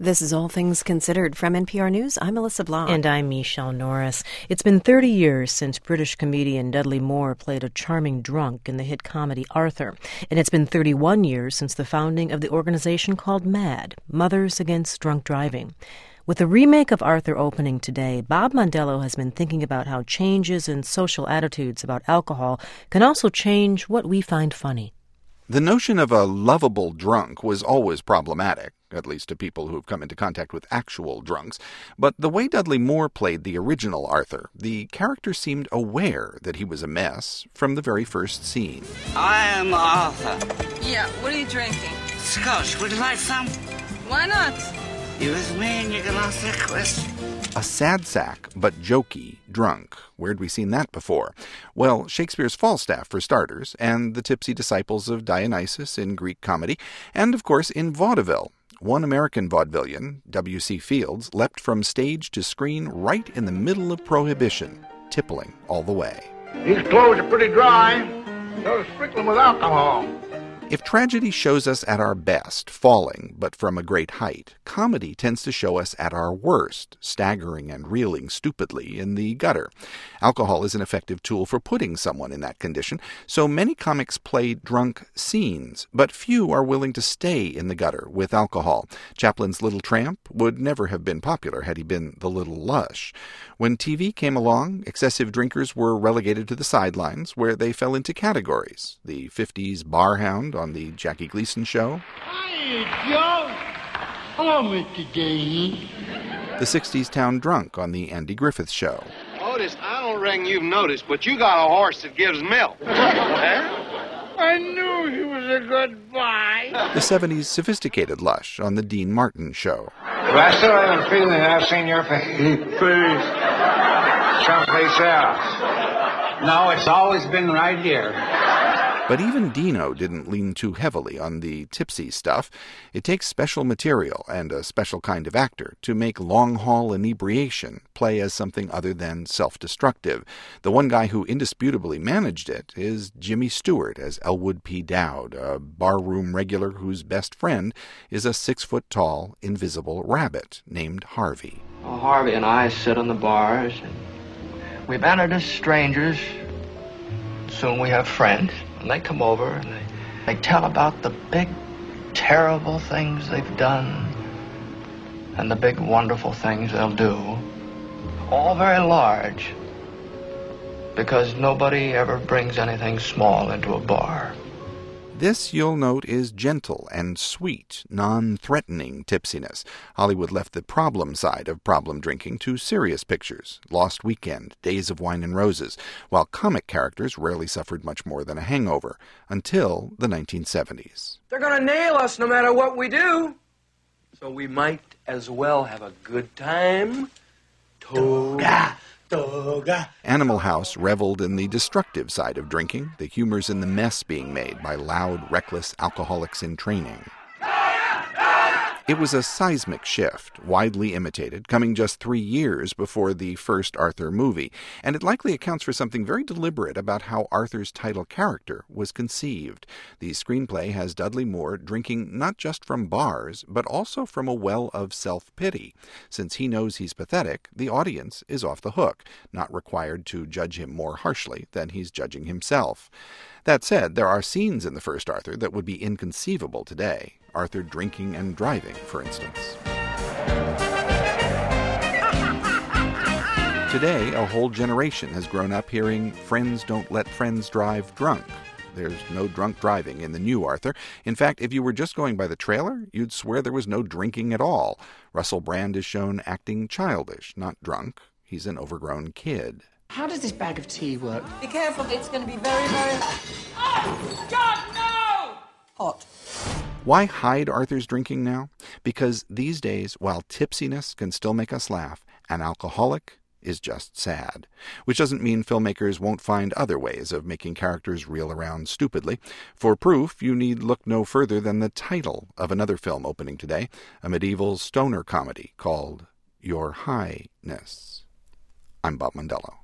This is All Things Considered from NPR News. I'm Melissa Blanc. And I'm Michelle Norris. It's been 30 years since British comedian Dudley Moore played a charming drunk in the hit comedy Arthur. And it's been 31 years since the founding of the organization called MAD, Mothers Against Drunk Driving. With the remake of Arthur opening today, Bob Mondello has been thinking about how changes in social attitudes about alcohol can also change what we find funny. The notion of a lovable drunk was always problematic, at least to people who've come into contact with actual drunks. But the way Dudley Moore played the original Arthur, the character seemed aware that he was a mess from the very first scene. I am Arthur. Yeah, what are you drinking? Scotch, would you like some? Why not? You with me and you can ask that question. A sad sack, but jokey drunk. Where'd we seen that before? Well, Shakespeare's Falstaff, for starters, and the tipsy disciples of Dionysus in Greek comedy, and, of course, in vaudeville. One American vaudevillian, W.C. Fields, leapt from stage to screen right in the middle of Prohibition, tippling all the way. These clothes are pretty dry, so sprinkle them with alcohol. If tragedy shows us at our best, falling, but from a great height, comedy tends to show us at our worst, staggering and reeling stupidly in the gutter. Alcohol is an effective tool for putting someone in that condition, so many comics play drunk scenes, but few are willing to stay in the gutter with alcohol. Chaplin's Little Tramp would never have been popular had he been the Little Lush. When TV came along, excessive drinkers were relegated to the sidelines, where they fell into categories. The 50s bar hound on the Jackie Gleason Show. Hi, Joe. Hello, Mr. Dean. The 60s town drunk on the Andy Griffith Show. Otis, I don't reckon you've noticed, but you got a horse that gives milk. I knew he was a good buy. The 70s sophisticated lush on the Dean Martin Show. But I still have a feeling that I've seen your face someplace else. No, it's always been right here. But even Dino didn't lean too heavily on the tipsy stuff. It takes special material and a special kind of actor to make long-haul inebriation play as something other than self-destructive. The one guy who indisputably managed it is Jimmy Stewart as Elwood P. Dowd, a barroom regular whose best friend is a 6-foot-tall, invisible rabbit named Harvey. Well, Harvey and I sit on the bars, and we've entered as strangers. Soon we have friends. And they come over and they tell about the big, terrible things they've done and the big, wonderful things they'll do. All very large, because nobody ever brings anything small into a bar. This, you'll note, is gentle and sweet, non-threatening tipsiness. Hollywood left the problem side of problem drinking to serious pictures, Lost Weekend, Days of Wine and Roses, while comic characters rarely suffered much more than a hangover, until the 1970s. They're going to nail us no matter what we do, so we might as well have a good time. Toga. Animal House reveled in the destructive side of drinking, the humors in the mess being made by loud, reckless alcoholics in training. It was a seismic shift, widely imitated, coming just 3 years before the first Arthur movie, and it likely accounts for something very deliberate about how Arthur's title character was conceived. The screenplay has Dudley Moore drinking not just from bars, but also from a well of self-pity. Since he knows he's pathetic, the audience is off the hook, not required to judge him more harshly than he's judging himself. That said, there are scenes in the first Arthur that would be inconceivable today. Arthur drinking and driving, for instance. Today, a whole generation has grown up hearing friends don't let friends drive drunk. There's no drunk driving in the new Arthur. In fact, if you were just going by the trailer, you'd swear there was no drinking at all. Russell Brand is shown acting childish, not drunk. He's an overgrown kid. How does this bag of tea work? Be careful, it's going to be very, very... Oh, God, no! Hot. Why hide Arthur's drinking now? Because these days, while tipsiness can still make us laugh, an alcoholic is just sad. Which doesn't mean filmmakers won't find other ways of making characters reel around stupidly. For proof, you need look no further than the title of another film opening today, a medieval stoner comedy called Your Highness. I'm Bob Mondello.